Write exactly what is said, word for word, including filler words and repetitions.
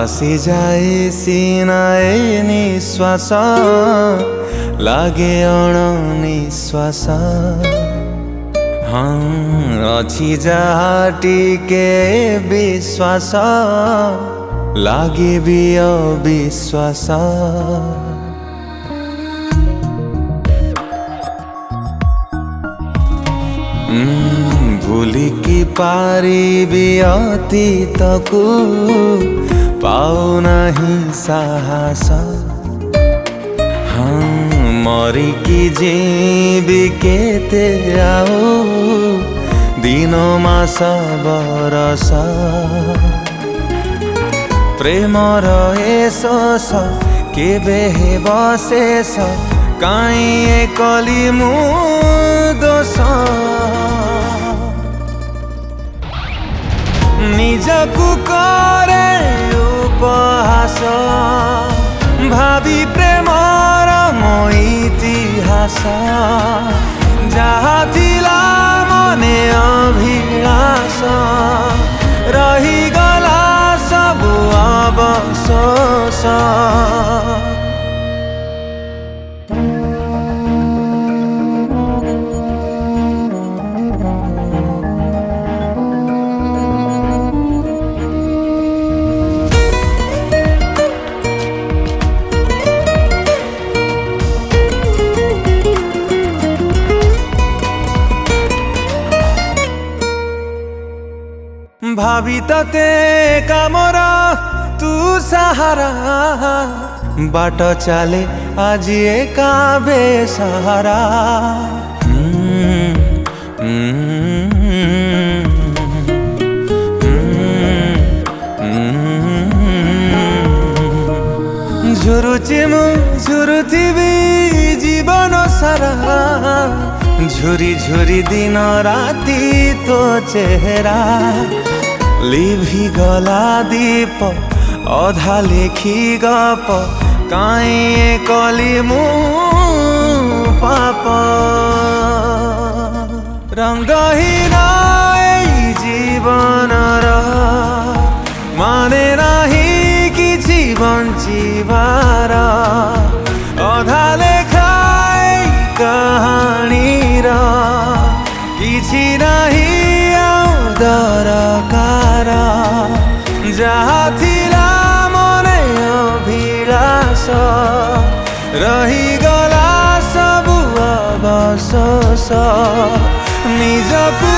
भासी जाए सीनाए निश्वास लागे अणनिश्वास हाँ अच्छी जहा टिके विश्वास लागे भी अविश्वास भूली की पारिबी अतीत को पाऊ नहीं साहस हाँ मरी की जीवी केते आओ दिन मास बरस प्रेमर ए शोष केबे हेब शेष काई कली मु दोष निजकु करे उपहास भावी प्रेमर मो इतिहास जहा थिला मने अभिलाष रही गला सबु अवशोष भावी तते कामरा तू सहारा बाट चाले आज एका बेसहारा झुरुची मु झुरुथिबी जीवन सारा झुरी झुरी दिन राती तो चेहरा लिभि गला दीप अधा लेखी गप काई कली मु पाप रंगहीन जीवन माने नाही किछि बंचिबार अधा लेखाई कहानी किछि नाही दरकार जहा थिला मने अभिलाष रही गला सबु अवशोष निजकु